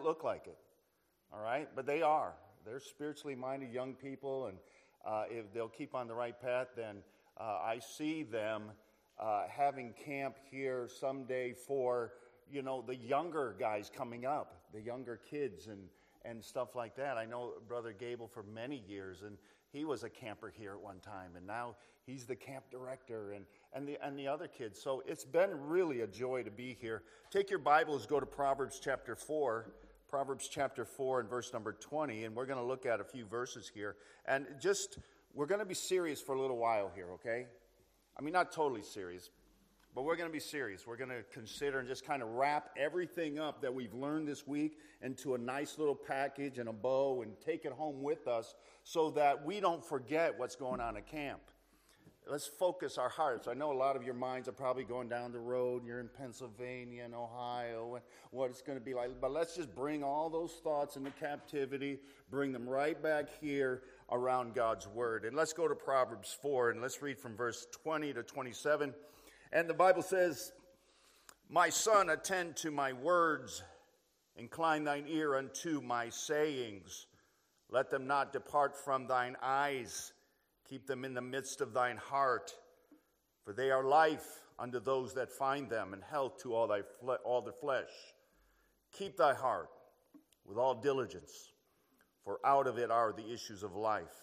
don't look like it, all right? But they are. They're spiritually minded young people, and if they'll keep on the right path, then I see them having camp here someday for, the younger guys coming up, the younger kids and stuff like that. I know Brother Gable for many years, and he was a camper here at one time, and now he's the camp director and the other kids. So it's been really a joy to be here. Take your Bibles, go to Proverbs chapter 4 and verse number 20, and we're going to look at a few verses here. And we're going to be serious for a little while here, okay? I mean, not totally serious, but we're going to be serious. We're going to consider and just kind of wrap everything up that we've learned this week into a nice little package and a bow and take it home with us so that we don't forget what's going on at camp. Let's focus our hearts. I know a lot of your minds are probably going down the road. You're in Pennsylvania and Ohio and what it's going to be like. But let's just bring all those thoughts into captivity, bring them right back here around God's Word. And let's go to Proverbs 4, and let's read from verse 20 to 27. And the Bible says, "My son, attend to my words, incline thine ear unto my sayings. Let them not depart from thine eyes. Keep them in the midst of thine heart, for they are life unto those that find them, and health to all the flesh. Keep thy heart with all diligence, for out of it are the issues of life.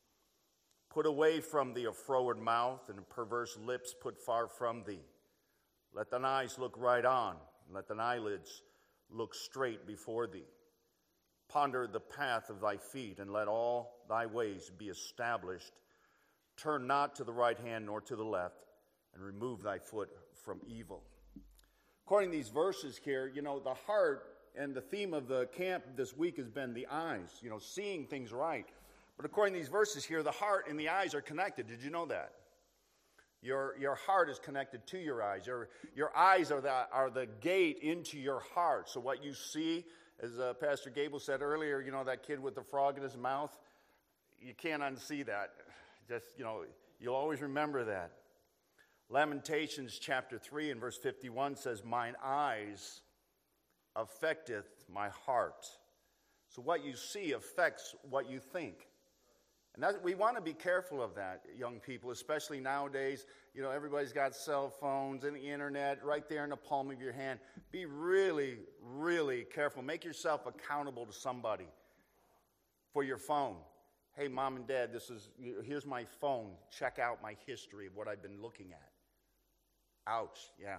Put away from thee a froward mouth, and perverse lips put far from thee. Let thine eyes look right on, and let thine eyelids look straight before thee. Ponder the path of thy feet, and let all thy ways be established. Turn not to the right hand nor to the left, and remove thy foot from evil." According to these verses here, the heart and the theme of the camp this week has been the eyes, seeing things right. But according to these verses here, the heart and the eyes are connected. Did you know that? Your heart is connected to your eyes. Your eyes are the gate into your heart. So what you see, as Pastor Gable said earlier, that kid with the frog in his mouth, you can't unsee that. Just, you'll always remember that. Lamentations chapter 3 and verse 51 says, "Mine eyes affecteth my heart." So what you see affects what you think. And we want to be careful of that, young people, especially nowadays. Everybody's got cell phones and the internet right there in the palm of your hand. Be really, really careful. Make yourself accountable to somebody for your phone. Hey, Mom and Dad, here's my phone. Check out my history of what I've been looking at. Ouch, yeah.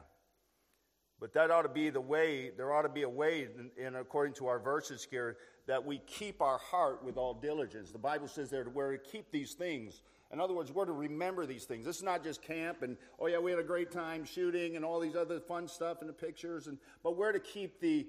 But that ought to be the way, there ought to be a way, and according to our verses here, that we keep our heart with all diligence. The Bible says there we're to keep these things. In other words, we're to remember these things. This is not just camp and, oh yeah, we had a great time shooting and all these other fun stuff and the pictures, but we're to keep the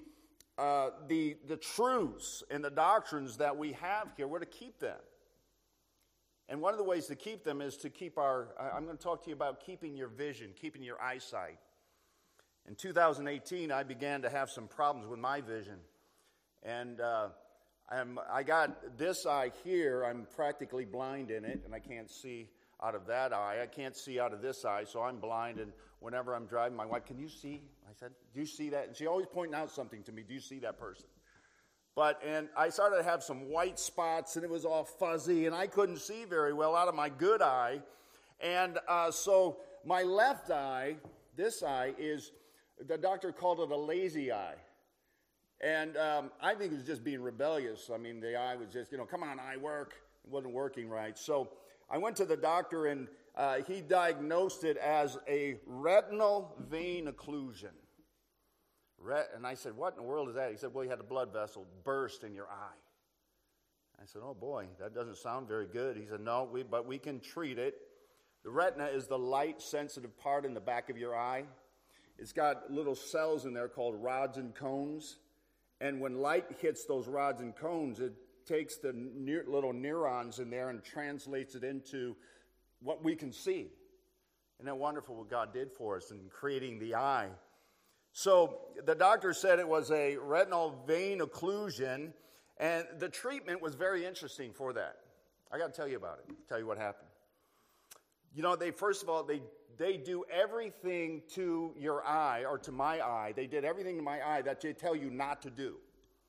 truths and the doctrines that we have here. We're to keep them. And one of the ways to keep them is to keep I'm going to talk to you about keeping your vision, keeping your eyesight. In 2018, I began to have some problems with my vision. And I got this eye here, I'm practically blind in it, and I can't see out of that eye. I can't see out of this eye, so I'm blind. And whenever I'm driving, my wife, "Can you see?" I said, "Do you see that?" And she always pointing out something to me. "Do you see that person?" And I started to have some white spots, and it was all fuzzy, and I couldn't see very well out of my good eye. And so my left eye, this eye, the doctor called it a lazy eye. And I think it was just being rebellious. I mean, the eye was just, come on, eye, work. It wasn't working right. So I went to the doctor, and he diagnosed it as a retinal vein occlusion. And I said, "What in the world is that?" He said, "Well, you had a blood vessel burst in your eye." I said, "Oh boy, that doesn't sound very good." He said, "No, but we can treat it." The retina is the light-sensitive part in the back of your eye. It's got little cells in there called rods and cones. And when light hits those rods and cones, it takes the little neurons in there and translates it into what we can see. Isn't that wonderful what God did for us in creating the eye? So the doctor said it was a retinal vein occlusion, and the treatment was very interesting for that. I got to tell you about it, tell you what happened. First of all, they do everything to your eye, or to my eye. They did everything to my eye that they tell you not to do.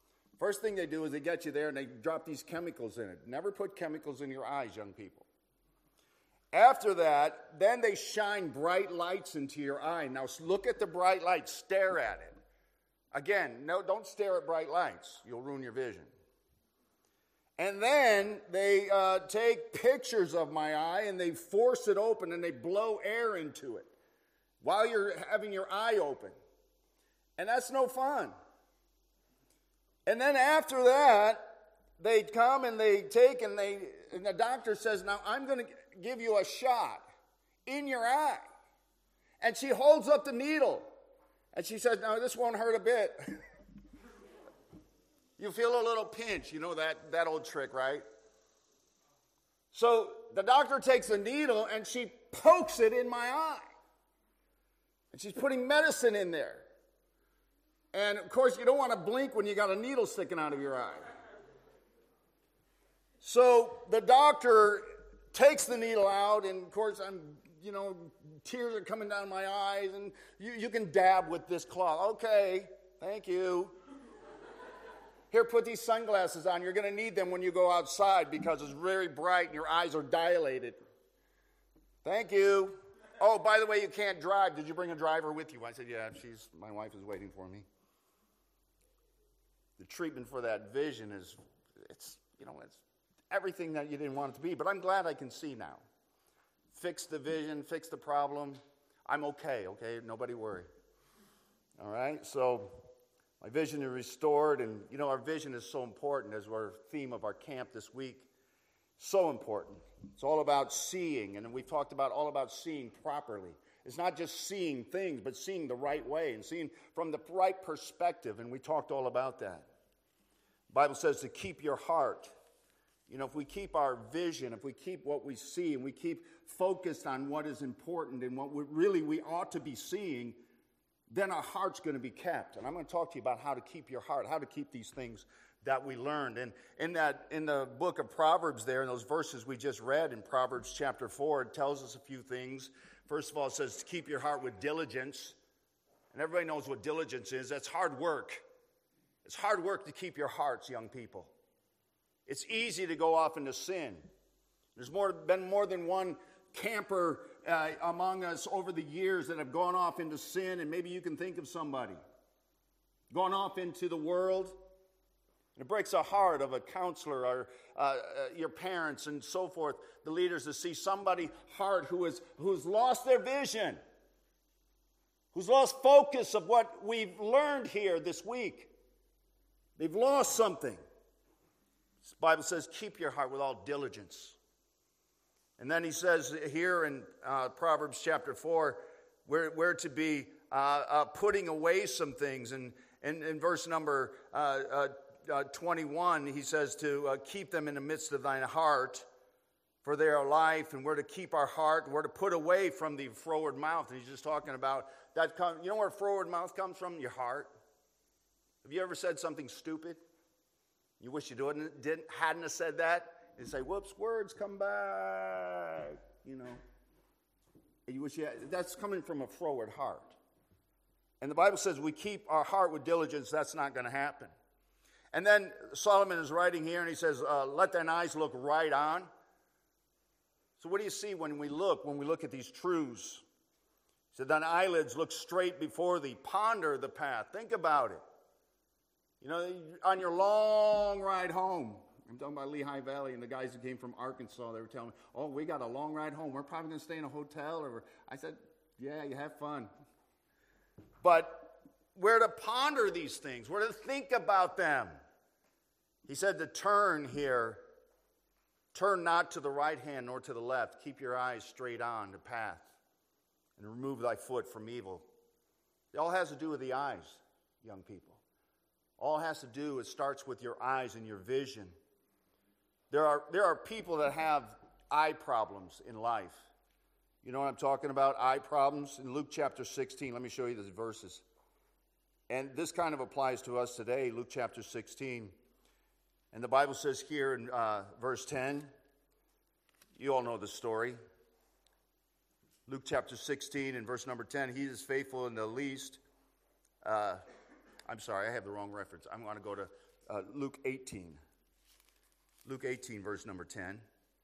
First thing they do is they get you there and they drop these chemicals in it. Never put chemicals in your eyes, young people. After that, then they shine bright lights into your eye. Now look at the bright light, stare at it. Again, no, don't stare at bright lights. You'll ruin your vision. And then they take pictures of my eye and they force it open and they blow air into it while you're having your eye open. And that's no fun. And then after that, they come and they take and the doctor says, now I'm going to give you a shot in your eye. And she holds up the needle. And she says, no, this won't hurt a bit. You feel a little pinch. You know that old trick, right? So the doctor takes a needle and she pokes it in my eye. And she's putting medicine in there. And, of course, you don't want to blink when you got a needle sticking out of your eye. So the doctor takes the needle out, and, of course, tears are coming down my eyes, and you can dab with this cloth. Okay, thank you. Here, put these sunglasses on. You're going to need them when you go outside because it's very bright and your eyes are dilated. Thank you. Oh, by the way, you can't drive. Did you bring a driver with you? I said, yeah, my wife is waiting for me. The treatment for that vision it's everything that you didn't want it to be. But I'm glad I can see now. Fix the vision, fix the problem. I'm okay? Nobody worry. All right? So my vision is restored. And, our vision is so important as our theme of our camp this week. So important. It's all about seeing. And we've talked about all about seeing properly. It's not just seeing things, but seeing the right way and seeing from the right perspective. And we talked all about that. The Bible says to keep your heart. If we keep our vision, if we keep what we see, and we keep focused on what is important and what we ought to be seeing, then our heart's going to be kept. And I'm going to talk to you about how to keep your heart, how to keep these things that we learned. And in the book of Proverbs there, in those verses we just read in Proverbs chapter 4, it tells us a few things. First of all, it says to keep your heart with diligence. And everybody knows what diligence is. That's hard work. It's hard work to keep your hearts, young people. It's easy to go off into sin. There's been more than one camper among us over the years that have gone off into sin, and maybe you can think of somebody. Gone off into the world. It breaks the heart of a counselor or your parents and so forth, the leaders, to see somebody heart who's lost their vision, who's lost focus of what we've learned here this week. They've lost something. The Bible says, keep your heart with all diligence. And then he says here in Proverbs chapter 4, we're to be putting away some things. And in verse number 21, he says to keep them in the midst of thine heart, for they are life. And we're to keep our heart. We're to put away from the froward mouth. And he's just talking about that. You know where froward mouth comes from? Your heart. Have you ever said something stupid? You wish you hadn't have said that. And say, whoops, words come back. You wish that's coming from a froward heart. And the Bible says we keep our heart with diligence. That's not going to happen. And then Solomon is writing here, and he says, let thine eyes look right on. So what do you see when we look at these truths? He said, thine eyelids look straight before thee. Ponder the path. Think about it. On your long ride home, I'm talking about Lehigh Valley and the guys who came from Arkansas, they were telling me, oh, we got a long ride home. We're probably going to stay in a hotel. I said, yeah, you have fun. But we're to ponder these things. We're to think about them. He said to turn here. Turn not to the right hand nor to the left. Keep your eyes straight on the path and remove thy foot from evil. It all has to do with the eyes, young people. All it has to do, it starts with your eyes and your vision. There are people that have eye problems in life. You know what I'm talking about? Eye problems. In Luke chapter 16, let me show you these verses. And this kind of applies to us today, Luke chapter 16. And the Bible says here in verse 10, you all know the story. Luke chapter 16 and verse number 10, he is faithful in the least. I'm sorry, I have the wrong reference. I'm going to go to Luke 18. Luke 18, verse number 10.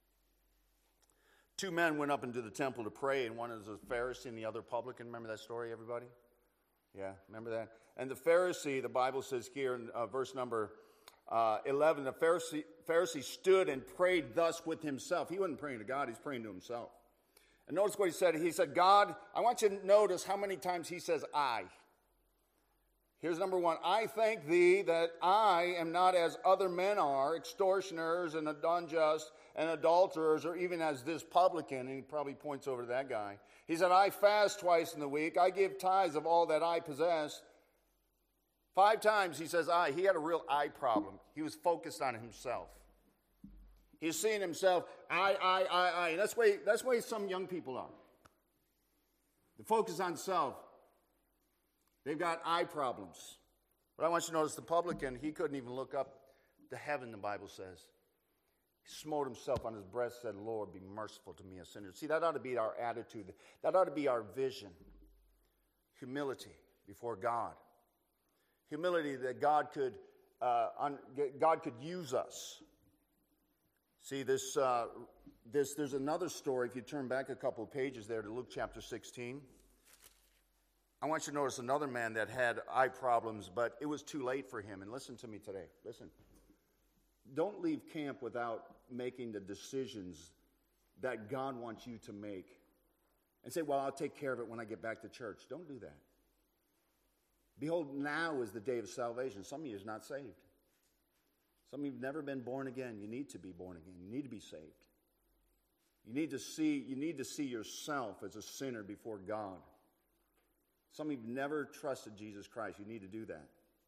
Two men went up into the temple to pray, and one is a Pharisee and the other publican. Remember that story, everybody? Yeah, remember that? And the Pharisee, the Bible says here in verse number 11, the Pharisee stood and prayed thus with himself. He wasn't praying to God, he's praying to himself. And notice what he said. He said, God, I want you to notice how many times he says, I. Here's number one. I thank thee that I am not as other men are, extortioners and unjust and adulterers, or even as this publican. And he probably points over to that guy. He said, I fast twice in the week. I give tithes of all that I possess. 5 times he says I. He had a real I problem. He was focused on himself. He's seeing himself, I. And that's the way some young people are. They focus on self. They've got I problems. But I want you to notice the publican, he couldn't even look up to heaven, the Bible says. He smote himself on his breast, said, Lord, be merciful to me, a sinner. See, that ought to be our attitude. That ought to be our vision. Humility before God. Humility that God could use us. See, there's another story. If you turn back a couple of pages there to Luke chapter 16. I want you to notice another man that had eye problems, but it was too late for him. And listen to me today. Listen. Don't leave camp without making the decisions that God wants you to make. And say, well, I'll take care of it when I get back to church. Don't do that. Behold, now is the day of salvation. Some of you are not saved. Some of you have never been born again. You need to be born again. You need to be saved. You need to see yourself as a sinner before God. Some of you have never trusted Jesus Christ. You need to do that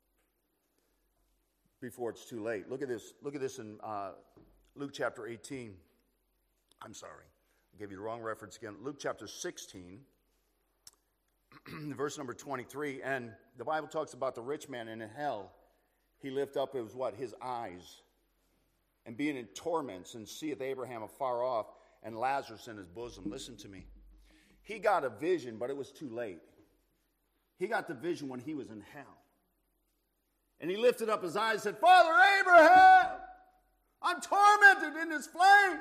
before it's too late. Look at this. Look at this in Luke chapter 18. I'm sorry. I gave you the wrong reference again. Luke chapter 16, verse number 23. And the Bible talks about the rich man in hell. He lift up his eyes, and being in torments, and seeth Abraham afar off, and Lazarus in his bosom. Listen to me. He got a vision, but it was too late. He got the vision when he was in hell. And he lifted up his eyes and said, Father Abraham, I'm tormented in this flame.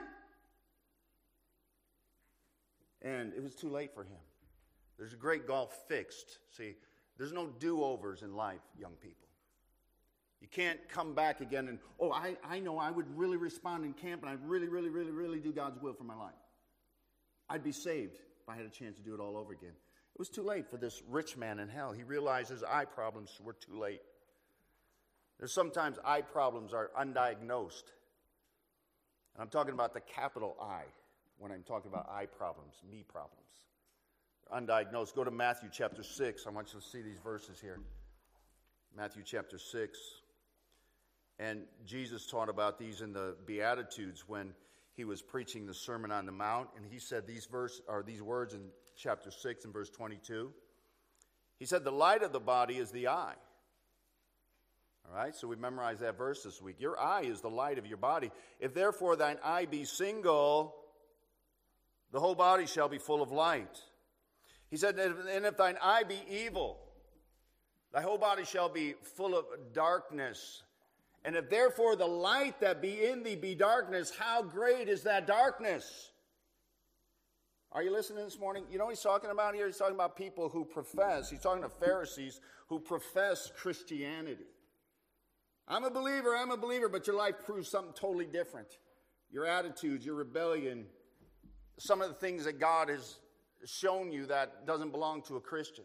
And it was too late for him. There's a great gulf fixed. See, there's no do-overs in life, young people. You can't come back again and, I know I would really respond in camp and I'd really do God's will for my life. I'd be saved if I had a chance to do it all over again. It was too late for this rich man in hell. He realized his eye problems were too late. There's sometimes eye problems are undiagnosed. And I'm talking about the capital I when I'm talking about eye problems, me problems. They're undiagnosed. Go to Matthew chapter 6. I want you to see these verses here. Matthew chapter 6. And Jesus taught about these in the Beatitudes when he was preaching the Sermon on the Mount. And he said these words in chapter 6 and verse 22. He said, the light of the body is the eye. All right, so we memorized that verse this week. Your eye is the light of your body. If therefore thine eye be single, the whole body shall be full of light. He said, and if thine eye be evil, thy whole body shall be full of darkness. And if therefore the light that be in thee be darkness, how great is that darkness? Are you listening this morning? You know what he's talking about here? He's talking about people who profess. He's talking to Pharisees who profess Christianity. I'm a believer, but your life proves something totally different. Your attitudes, your rebellion, some of the things that God has shown you that doesn't belong to a Christian.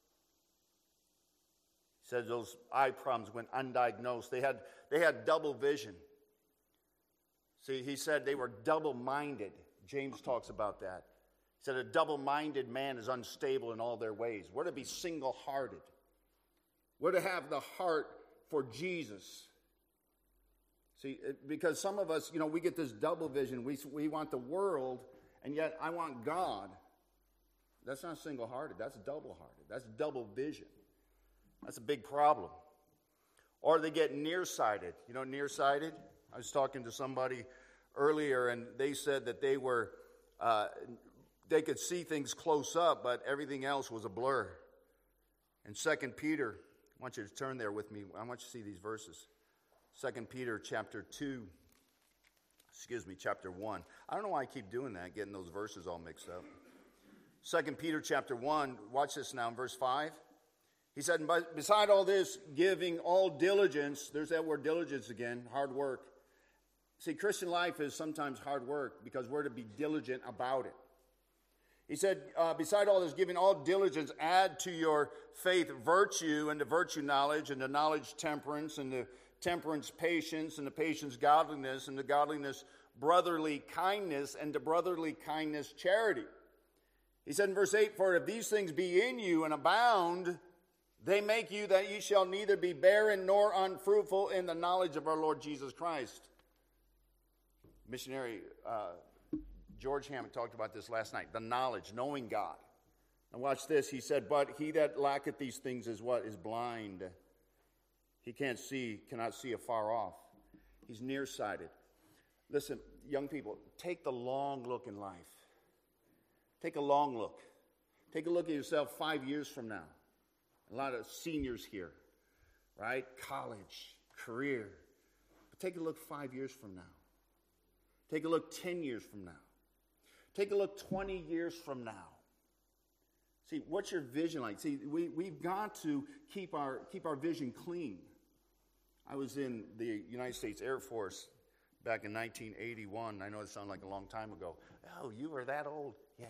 He said those eye problems went undiagnosed. They had double vision. See, he said they were double-minded. James talks about that. He said a double-minded man is unstable in all their ways. We're to be single-hearted. We're to have the heart for Jesus. See, because some of us, we get this double vision. We want the world, and yet I want God. That's not single-hearted. That's double-hearted. That's double vision. That's a big problem. Or they get nearsighted. You know, nearsighted? I was talking to somebody earlier, and they said that they could see things close up, but everything else was a blur. In 2 Peter, I want you to turn there with me. I want you to see these verses. 2 Peter chapter 1. I don't know why I keep doing that, getting those verses all mixed up. 2 Peter chapter 1, watch this now in verse 5. He said, beside all this, giving all diligence, there's that word diligence again, hard work. See, Christian life is sometimes hard work because we're to be diligent about it. He said, beside all this, giving all diligence, add to your faith virtue, and to virtue knowledge, and to knowledge temperance, and to temperance patience, and to patience godliness, and to godliness brotherly kindness, and to brotherly kindness charity. He said in verse 8, for if these things be in you and abound, they make you that ye shall neither be barren nor unfruitful in the knowledge of our Lord Jesus Christ. Missionary George Hammond talked about this last night, the knowledge, knowing God. And watch this, he said, but he that lacketh these things is what? Is blind. He cannot see afar off. He's nearsighted. Listen, young people, take the long look in life. Take a long look. Take a look at yourself 5 years from now. A lot of seniors here, right? College, career. But take a look 5 years from now. Take a look 10 years from now. Take a look 20 years from now. See, what's your vision like? See, we've got to keep our vision clean. I was in the United States Air Force back in 1981. I know it sounded like a long time ago. Oh, you were that old? Yeah.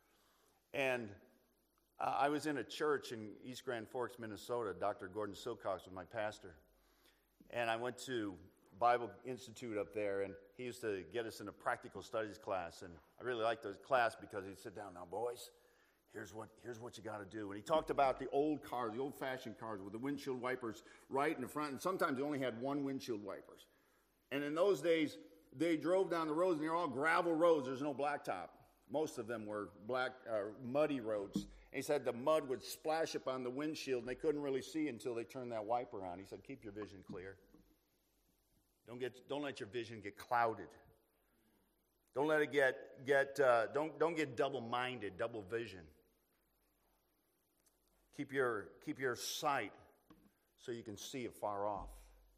And I was in a church in East Grand Forks, Minnesota. Dr. Gordon Silcox was my pastor. And I went to Bible Institute up there, and he used to get us in a practical studies class. And I really liked those class because he'd sit down, now boys, here's what you got to do. And he talked about the old cars, the old-fashioned cars with the windshield wipers right in the front. And sometimes they only had one windshield wipers. And in those days, they drove down the roads, and they were all gravel roads. There's no blacktop. Most of them were muddy roads. And he said the mud would splash up on the windshield, and they couldn't really see until they turned that wiper on. He said, keep your vision clear. Don't let your vision get clouded. Don't let it don't get double-minded, double vision. Keep your sight so you can see it far off.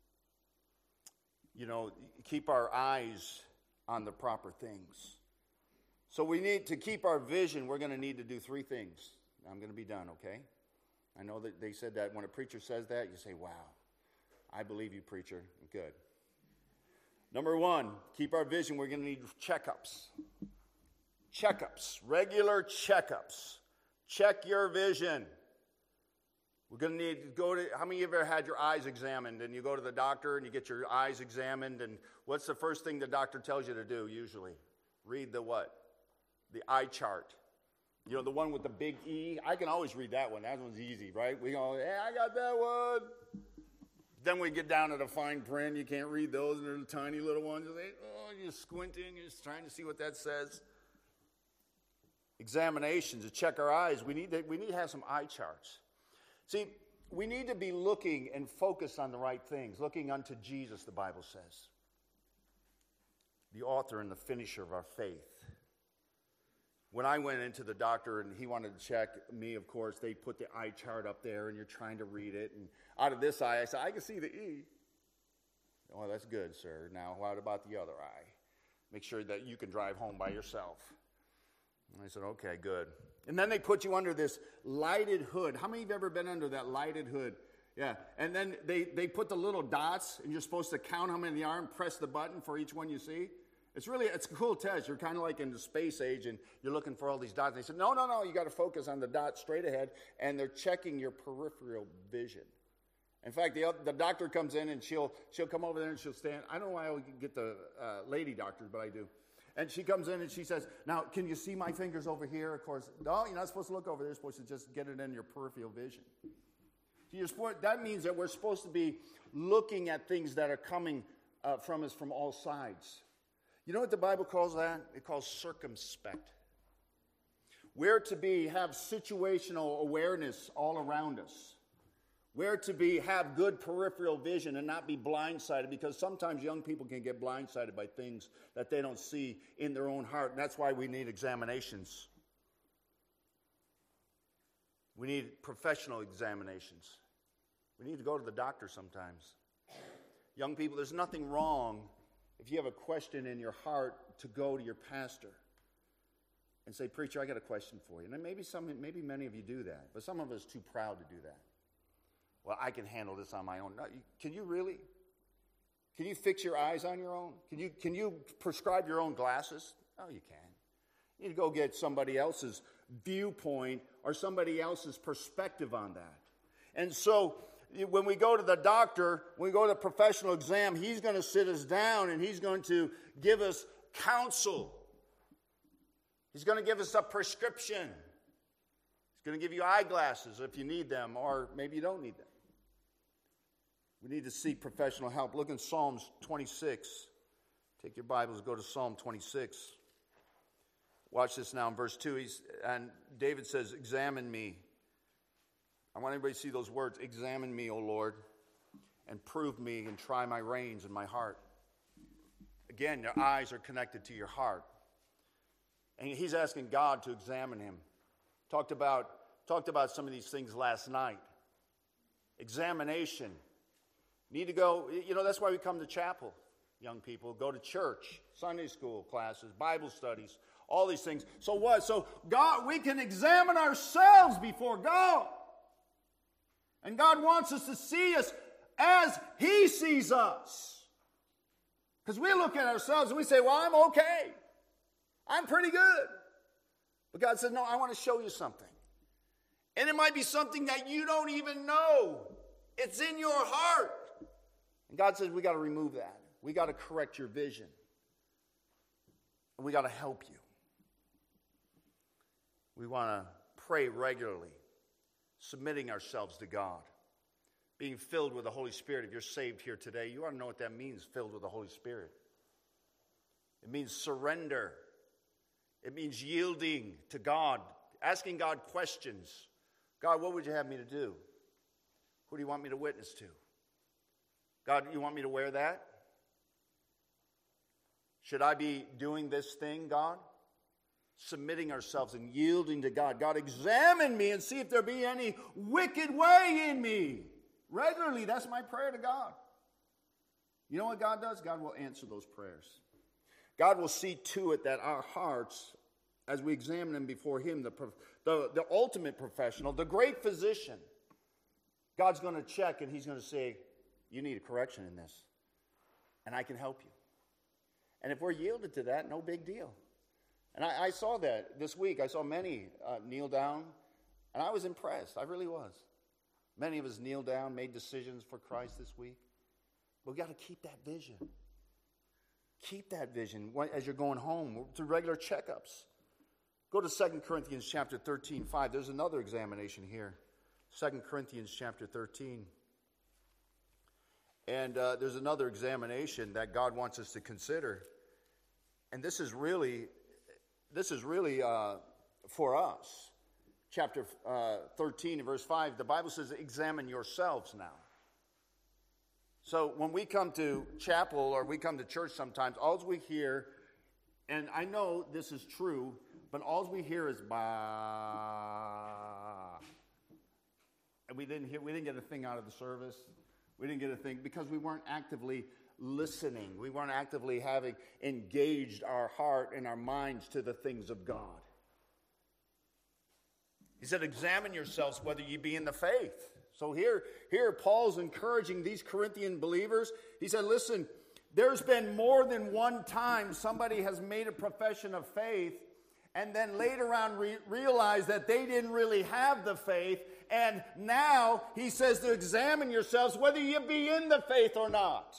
You know, keep our eyes on the proper things. So we need to keep our vision. We're going to need to do three things. I'm going to be done, okay? I know that they said that when a preacher says that, you say, wow, I believe you, preacher. Good. Number one, keep our vision. We're going to need checkups. Checkups, regular checkups. Check your vision. We're going to need to go to, how many of you ever had your eyes examined and you go to the doctor and you get your eyes examined, and what's the first thing the doctor tells you to do usually? Read the what? The eye chart. You know, the one with the big E? I can always read that one. That one's easy, right? We go, hey, I got that one. Then we get down to the fine print. You can't read those, and they're the tiny little ones. You're squinting. You're just trying to see what that says. Examinations to check our eyes. We need to have some eye charts. See, we need to be looking and focused on the right things, looking unto Jesus, the Bible says, the author and the finisher of our faith. When I went into the doctor and he wanted to check me, of course, they put the eye chart up there and you're trying to read it. And out of this eye, I said, I can see the E. Oh, that's good, sir. Now, what about the other eye? Make sure that you can drive home by yourself. And I said, okay, good. And then they put you under this lighted hood. How many of you have ever been under that lighted hood? Yeah. And then they put the little dots, and you're supposed to count how many there are and press the button for each one you see. It's a cool test. You're kind of like in the space age, and you're looking for all these dots. And they said, no, you got to focus on the dot straight ahead, and they're checking your peripheral vision. In fact, the doctor comes in, and she'll come over there, and she'll stand. I don't know why I get the lady doctors, but I do. And she comes in, and she says, now, can you see my fingers over here? Of course, no, you're not supposed to look over there. You're supposed to just get it in your peripheral vision. That means that we're supposed to be looking at things that are coming from us from all sides. You know what the Bible calls that? It calls circumspect. We're to have situational awareness all around us. We're to have good peripheral vision and not be blindsided, because sometimes young people can get blindsided by things that they don't see in their own heart. And that's why we need examinations. We need professional examinations. We need to go to the doctor sometimes. Young people, there's nothing wrong if you have a question in your heart to go to your pastor and say, preacher, I got a question for you. And maybe many of you do that, but some of us are too proud to do that. Well, I can handle this on my own. No, can you really? Can you fix your eyes on your own? Can you prescribe your own glasses? No, you can't. You need to go get somebody else's viewpoint or somebody else's perspective on that. And so when we go to the doctor, when we go to the professional exam, he's going to sit us down and he's going to give us counsel. He's going to give us a prescription. He's going to give you eyeglasses if you need them, or maybe you don't need them. We need to seek professional help. Look in Psalms 26. Take your Bibles, go to Psalm 26. Watch this now in verse 2. And David says, examine me. I want everybody to see those words. Examine me, O Lord, and prove me and try my reins and my heart. Again, your eyes are connected to your heart. And he's asking God to examine him. Talked about some of these things last night. Examination. Need to go, that's why we come to chapel, young people. Go to church, Sunday school classes, Bible studies, all these things. So what? So God, we can examine ourselves before God. And God wants us to see us as He sees us. Because we look at ourselves and we say, well, I'm okay. I'm pretty good. But God said, no, I want to show you something. And it might be something that you don't even know. It's in your heart. And God says, we got to remove that. We got to correct your vision. And we got to help you. We want to pray regularly, submitting ourselves to God, being filled with the Holy Spirit. If you're saved here today, you ought to know what that means, filled with the Holy Spirit. It means surrender. It means yielding to God, asking God questions. God, what would you have me to do? Who do you want me to witness to? God, you want me to wear that? Should I be doing this thing, God? Submitting ourselves and yielding to God. God, examine me and see if there be any wicked way in me. Regularly, that's my prayer to God. You know what God does? God will answer those prayers. God will see to it that our hearts, as we examine them before Him, the ultimate professional, the great physician, God's going to check and He's going to say, you need a correction in this, and I can help you. And if we're yielded to that, no big deal. And I saw that this week. I saw many kneel down, and I was impressed. I really was. Many of us kneel down, made decisions for Christ this week. But we've got to keep that vision. Keep that vision as you're going home to regular checkups. Go to 2 Corinthians chapter 13, 5. There's another examination here. 2 Corinthians chapter 13. And there's another examination that God wants us to consider. And this is really for us. Chapter 13 and verse 5, the Bible says, examine yourselves now. So when we come to chapel or we come to church sometimes, all we hear, and I know this is true, but all we hear is bah. And we didn't get a thing out of the service. We didn't get a thing because we weren't actively listening. We weren't actively having engaged our heart and our minds to the things of God. He said, examine yourselves whether ye be in the faith. So here Paul's encouraging these Corinthian believers. He said, listen, there's been more than one time somebody has made a profession of faith and then later on realized that they didn't really have the faith. And now he says to examine yourselves whether you be in the faith or not.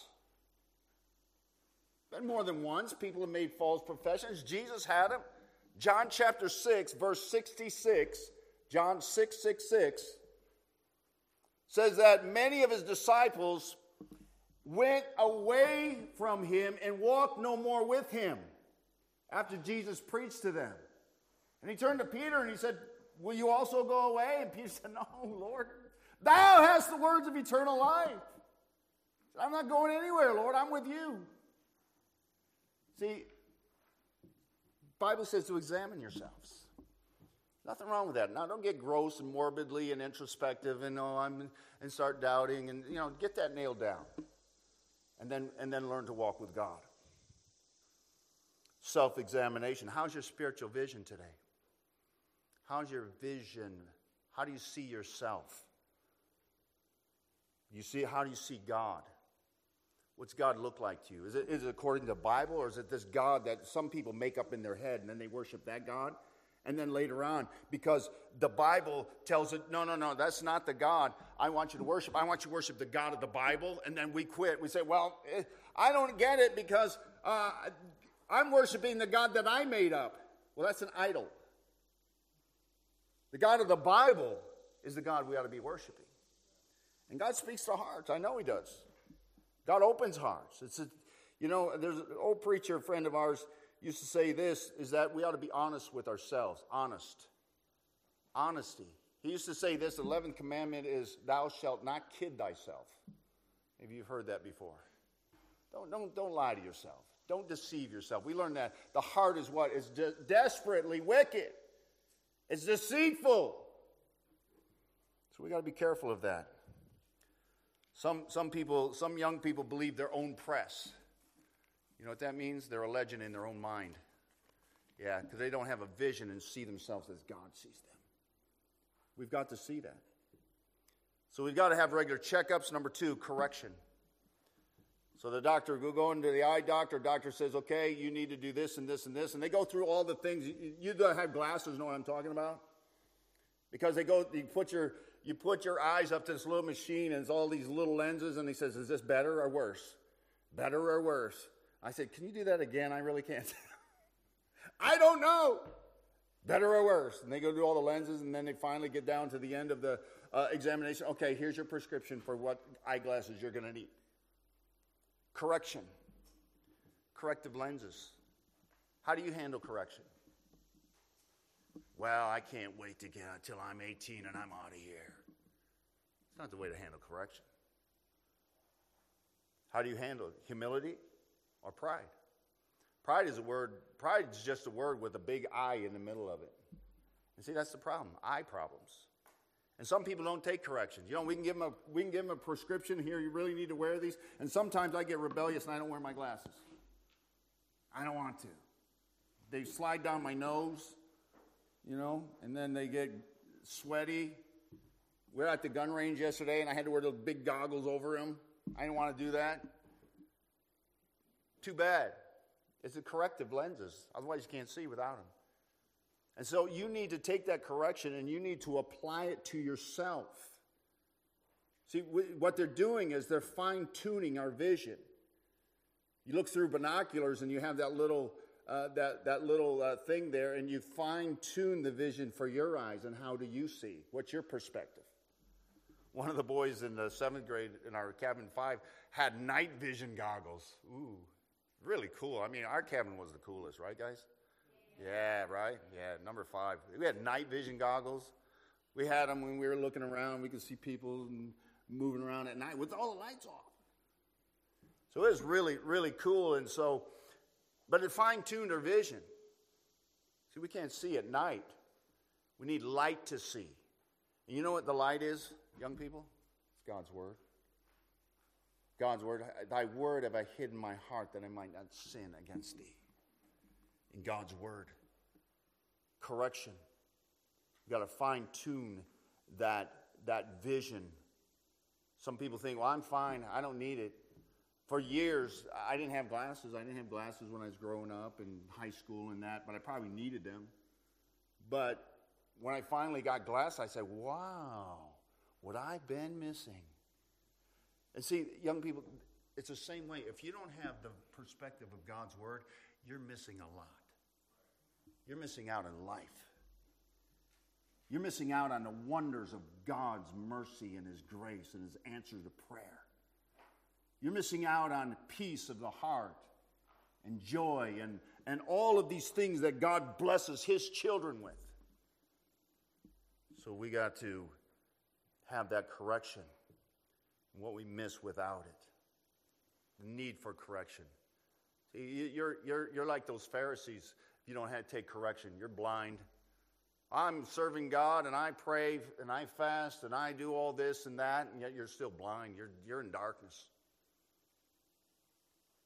Been more than once people have made false professions. Jesus had them. John chapter 6, verse 66, John 6:66, says that many of his disciples went away from him and walked no more with him after Jesus preached to them. And he turned to Peter and he said, will you also go away? And Peter said, no, Lord. Thou hast the words of eternal life. He said, I'm not going anywhere, Lord. I'm with you. See, the Bible says to examine yourselves. Nothing wrong with that. Now, don't get gross and morbidly and introspective and start doubting and, get that nailed down. and then learn to walk with God. Self-examination. How's your spiritual vision today? How's your vision? How do you see yourself? How do you see God? What's God look like to you? Is it according to the Bible, or is it this God that some people make up in their head and then they worship that God? And then later on, because the Bible tells it, no, that's not the God I want you to worship. I want you to worship the God of the Bible. And then we quit. We say, well, I don't get it because I'm worshiping the God that I made up. Well, that's an idol. The God of the Bible is the God we ought to be worshiping. And God speaks to hearts. I know he does. God opens hearts. There's an old preacher friend of ours used to say this, is that we ought to be honest with ourselves. Honesty. He used to say this, the 11th commandment is, thou shalt not kid thyself. Maybe you've heard that before. Don't lie to yourself. Don't deceive yourself. We learned that the heart is what? Is desperately wicked. It's deceitful. So we got to be careful of that. Some young people believe their own press. You know what that means? They're a legend in their own mind. Yeah, because they don't have a vision and see themselves as God sees them. We've got to see that. So we've got to have regular checkups. Number 2, correction. So the doctor will go into the eye doctor. Doctor says, okay, you need to do this and this and this. And they go through all the things. You that have glasses know what I'm talking about? Because you put your eyes up to this little machine and it's all these little lenses. And he says, is this better or worse? Better or worse? I said, can you do that again? I really can't. I don't know. Better or worse? And they go through all the lenses, and then they finally get down to the end of the examination. Okay, here's your prescription for what eyeglasses you're going to need. Correction. Corrective lenses. How do you handle correction? Well, I can't wait to get until I'm 18 and I'm out of here. It's not the way to handle correction. How do you handle it? Humility or pride? Pride is just a word with a big I in the middle of it. And see, that's the problem. Eye problems. And some people don't take corrections. You know, we can give them a prescription here. You really need to wear these. And sometimes I get rebellious and I don't wear my glasses. I don't want to. They slide down my nose, and then they get sweaty. We were at the gun range yesterday and I had to wear those big goggles over them. I didn't want to do that. Too bad. It's the corrective lenses. Otherwise, you can't see without them. And so you need to take that correction and you need to apply it to yourself. See, what they're doing is they're fine-tuning our vision. You look through binoculars and you have that little thing there, and you fine-tune the vision for your eyes and how do you see? What's your perspective? One of the boys in the 7th grade in our cabin 5 had night vision goggles. Ooh, really cool. I mean, our cabin was the coolest, right, guys? Yeah, right? Yeah, number 5. We had night vision goggles. We had them when we were looking around. We could see people moving around at night with all the lights off. So it was really, really cool. And so, but it fine-tuned our vision. See, we can't see at night. We need light to see. And you know what the light is, young people? It's God's Word. God's Word. Thy Word have I hid in my heart that I might not sin against thee. In God's Word. Correction. You've got to fine-tune that vision. Some people think, well, I'm fine. I don't need it. For years, I didn't have glasses. I didn't have glasses when I was growing up in high school and that, but I probably needed them. But when I finally got glasses, I said, wow, what I've been missing. And see, young people, it's the same way. If you don't have the perspective of God's Word, you're missing a lot. You're missing out in life. You're missing out on the wonders of God's mercy and His grace and His answers to prayer. You're missing out on peace of the heart and joy and all of these things that God blesses His children with. So we got to have that correction and what we miss without it. The need for correction. See, you're like those Pharisees. If you don't take correction, you're blind. I'm serving God and I pray and I fast and I do all this and that, and yet you're still blind. You're in darkness.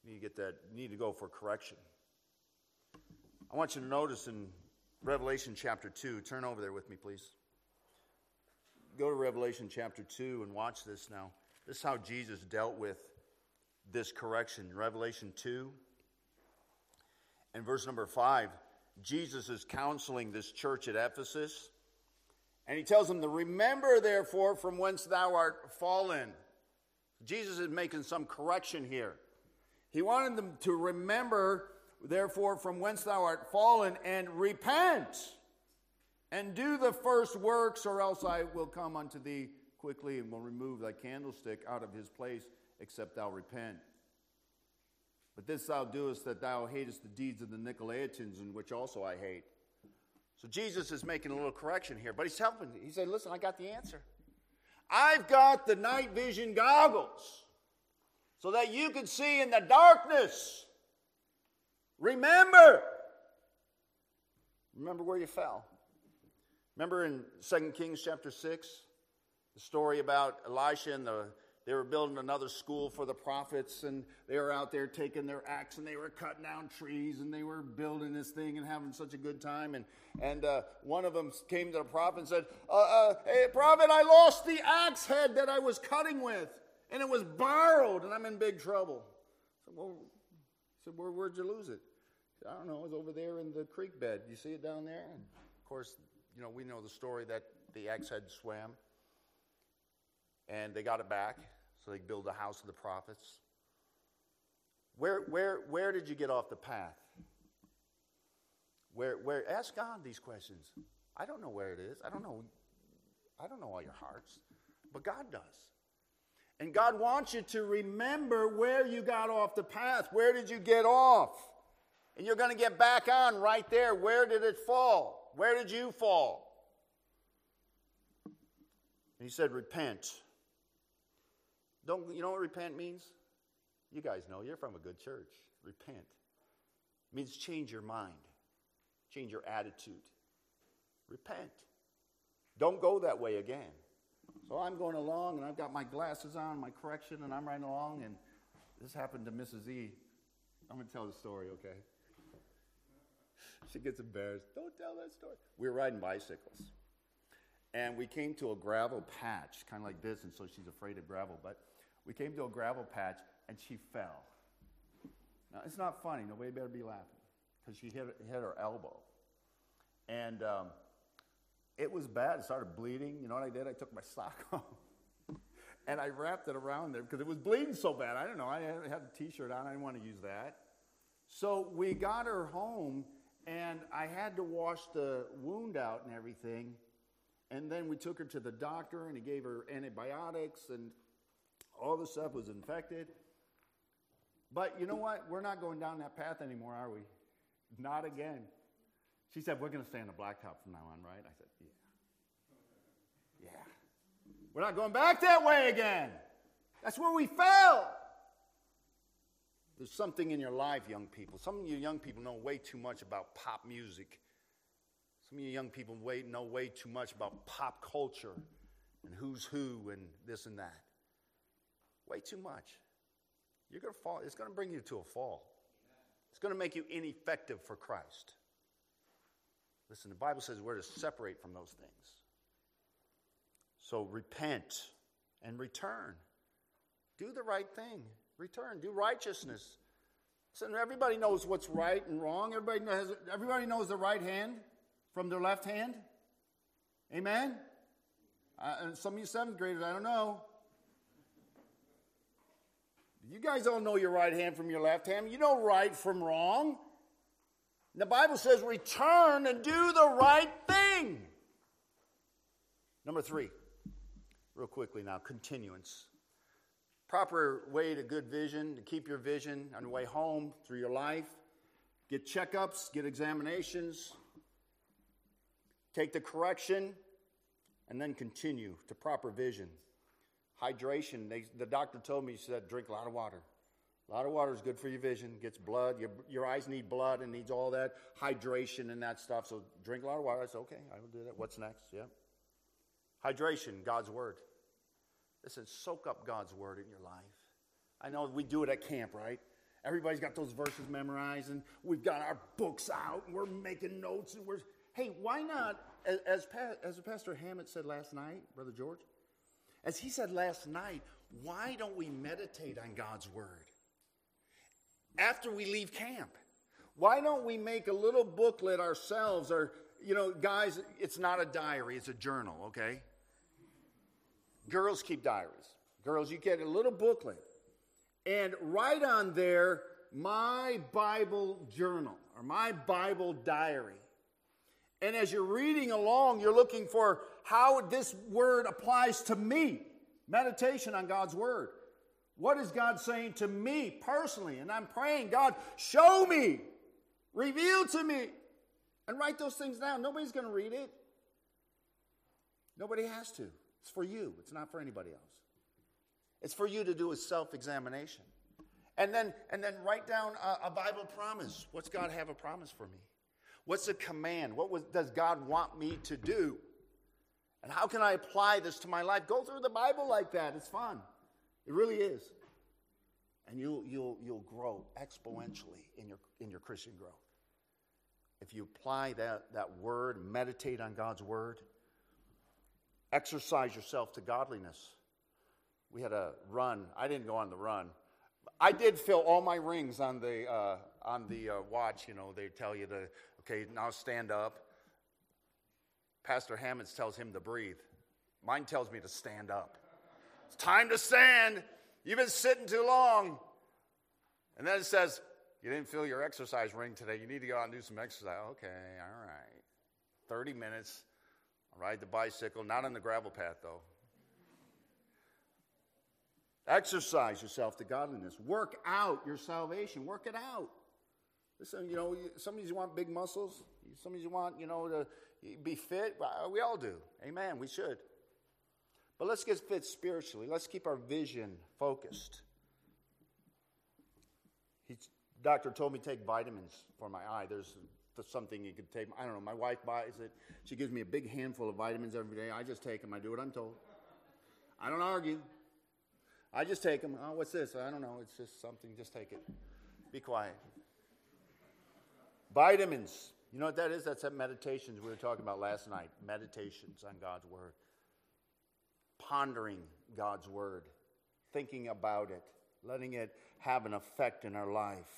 You need to go for correction. I want you to notice in Revelation chapter 2, turn over there with me, please. Go to Revelation chapter 2 and watch this now. This is how Jesus dealt with this correction. Revelation 2 and verse number 5. Jesus is counseling this church at Ephesus. And he tells them to remember, therefore, from whence thou art fallen. Jesus is making some correction here. He wanted them to remember, therefore, from whence thou art fallen, and repent, and do the first works, or else I will come unto thee quickly, and will remove thy candlestick out of his place, except thou repent. But this thou doest, that thou hatest the deeds of the Nicolaitans, in which also I hate. So Jesus is making a little correction here, but he's helping. He said, listen, I got the answer. I've got the night vision goggles so that you can see in the darkness. Remember where you fell. Remember in 2 Kings chapter 6, the story about Elisha and they were building another school for the prophets, and they were out there taking their axe, and they were cutting down trees, and they were building this thing and having such a good time. And one of them came to the prophet and said, hey, prophet, I lost the axe head that I was cutting with, and it was borrowed, and I'm in big trouble. I said, where'd you lose it? I don't know, it was over there in the creek bed. You see it down there? And of course, we know the story that the axe head swam, and they got it back. So they build the house of the prophets. Where did you get off the path? Where? Ask God these questions. I don't know where it is. I don't know all your hearts, but God does. And God wants you to remember where you got off the path. Where did you get off? And you're going to get back on right there. Where did it fall? Where did you fall? And he said, repent. You know what repent means? You guys know. You're from a good church. Repent. It means change your mind. Change your attitude. Repent. Don't go that way again. So I'm going along, and I've got my glasses on, my correction, and I'm riding along, and this happened to Mrs. E. I'm going to tell the story, okay? She gets embarrassed. Don't tell that story. We were riding bicycles, and we came to a gravel patch, kind of like this, and so she's afraid of gravel, but we came to a gravel patch, and she fell. Now, it's not funny. Nobody better be laughing, because she hit her elbow. And it was bad. It started bleeding. You know what I did? I took my sock off, and I wrapped it around there, because it was bleeding so bad. I don't know. I had a T-shirt on. I didn't want to use that. So we got her home, and I had to wash the wound out and everything. And then we took her to the doctor, and he gave her antibiotics, and all the stuff was infected. But you know what? We're not going down that path anymore, are we? Not again. She said, we're going to stay on the blacktop from now on, right? I said, yeah. We're not going back that way again. That's where we fell. There's something in your life, young people. Some of you young people know way too much about pop music. Some of you young people know way too much about pop culture and who's who and this and that. Way too much. You're going to fall. It's going to bring you to a fall. It's going to make you ineffective for Christ. Listen, the Bible says we're to separate from those things. So repent and return. Do the right thing. Return. Do righteousness. Listen, everybody knows what's right and wrong. Everybody knows the right hand from their left hand. Amen? And some of you seventh graders, I don't know. You guys all know your right hand from your left hand. You know right from wrong. The Bible says return and do the right thing. Number 3, real quickly now, continuance. Proper way to good vision, to keep your vision on the way home through your life. Get checkups, get examinations. Take the correction, and then continue to proper vision. Hydration. The doctor told me, he said, drink a lot of water. A lot of water is good for your vision. Gets blood. Your eyes need blood and needs all that hydration and that stuff. So drink a lot of water. I said, okay, I will do that. What's next? Yeah. Hydration, God's Word. Listen, soak up God's Word in your life. I know we do it at camp, right? Everybody's got those verses memorized, and we've got our books out, and we're making notes, and hey, why not, as Pastor Hammett said last night, Brother George, as he said last night, why don't we meditate on God's Word after we leave camp? Why don't we make a little booklet ourselves? Or, guys, it's not a diary, it's a journal, okay? Girls keep diaries. Girls, you get a little booklet. And write on there, my Bible journal or my Bible diary. And as you're reading along, you're looking for how this word applies to me. Meditation on God's Word. What is God saying to me personally? And I'm praying, God, show me. Reveal to me. And write those things down. Nobody's going to read it. Nobody has to. It's for you. It's not for anybody else. It's for you to do a self-examination. And then write down a Bible promise. What's God have a promise for me? What's a command? Does God want me to do? And how can I apply this to my life? Go through the Bible like that. It's fun. It really is. And you'll grow exponentially in your Christian growth. If you apply that word, meditate on God's Word, exercise yourself to godliness. We had a run. I didn't go on the run. I did fill all my rings on the watch. They tell you to, okay, now stand up. Pastor Hammonds tells him to breathe. Mine tells me to stand up. It's time to stand. You've been sitting too long. And then it says, you didn't fill your exercise ring today. You need to go out and do some exercise. Okay, all right. 30 minutes. I'll ride the bicycle. Not on the gravel path, though. Exercise yourself to godliness. Work out your salvation. Work it out. Listen, some of you want big muscles. Some of you want, to be fit. We all do. Amen. We should. But let's get fit spiritually. Let's keep our vision focused. Doctor told me to take vitamins for my eye. There's something you could take. I don't know. My wife buys it. She gives me a big handful of vitamins every day. I just take them. I do what I'm told. I don't argue. I just take them. Oh, what's this? I don't know. It's just something. Just take it. Be quiet. Vitamins. You know what that is? That's that meditations we were talking about last night. Meditations on God's Word. Pondering God's Word. Thinking about it. Letting it have an effect in our life.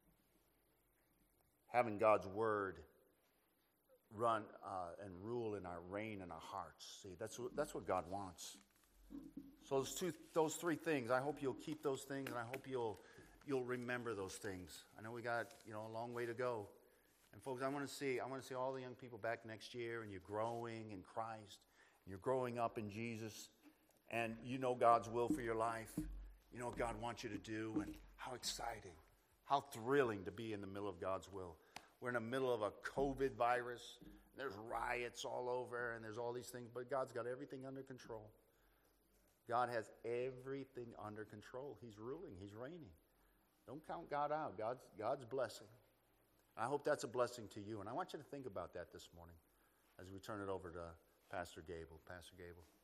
Having God's Word run and rule in our reign in our hearts. See, that's what God wants. So those three things, I hope you'll keep those things, and I hope you'll remember those things. I know we got a long way to go, and folks, I want to see all the young people back next year, and you're growing in Christ, and you're growing up in Jesus, and you know God's will for your life. You know what God wants you to do, and how exciting, how thrilling to be in the middle of God's will. We're in the middle of a COVID virus. There's riots all over, and there's all these things, but God's got everything under control. God has everything under control. He's ruling. He's reigning. Don't count God out. God's blessing. I hope that's a blessing to you, and I want you to think about that this morning as we turn it over to Pastor Gable. Pastor Gable.